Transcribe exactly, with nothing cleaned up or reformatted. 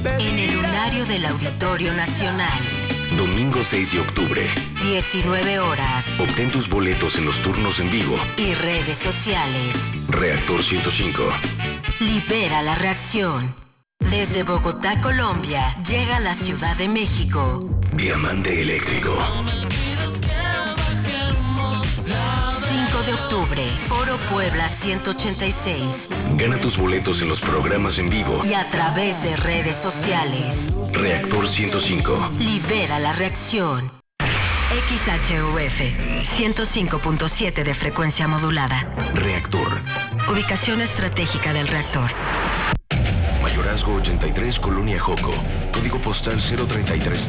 En el lunario del Auditorio Nacional. Domingo seis de octubre. diecinueve horas. Obtén tus boletos en los turnos en vivo. Y redes sociales. Reactor ciento cinco. Libera la reacción. Desde Bogotá, Colombia, llega a la Ciudad de México. Diamante Eléctrico. cinco de octubre, Foro Puebla ciento ochenta y seis. Gana tus boletos en los programas en vivo y a través de redes sociales. Reactor ciento cinco. Libera la reacción. X H U F ciento cinco punto siete de frecuencia modulada. Reactor. Ubicación estratégica del reactor. Mayorazgo ochenta y tres, Colonia Joco. Código postal cero treinta y tres.